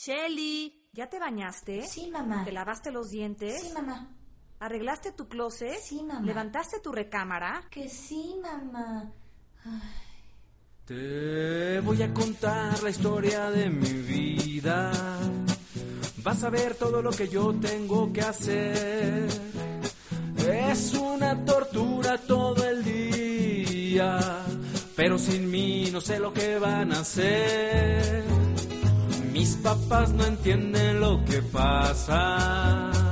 Shelly, ¿ya te bañaste? Sí, mamá. ¿Te lavaste los dientes? Sí, mamá. ¿Arreglaste tu closet? Sí, mamá. ¿Levantaste tu recámara? Que sí, mamá. Ay. Te voy a contar la historia de mi vida. Vas a ver todo lo que yo tengo que hacer. Es una tortura todo el día, pero sin mí no sé lo que van a hacer. Mis papás no entienden lo que pasa.